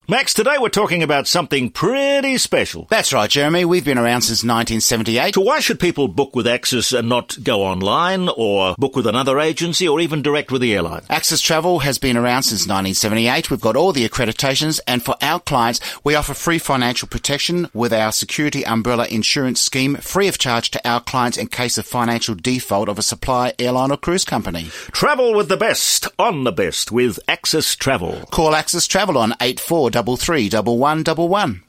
Max, today we're talking about something pretty special. That's right, Jeremy. We've been around since 1978. So why should people book with Access and not go online or book with another agency or even direct with the airline? Access Travel has been around since 1978. We've got all the accreditations, and for our clients, we offer free financial protection with our Security Umbrella Insurance Scheme, free of charge to our clients in case of financial default of a supplier, airline or cruise company. Travel with the best, on the best, with Access Travel. Call Access Travel on 8433 1111.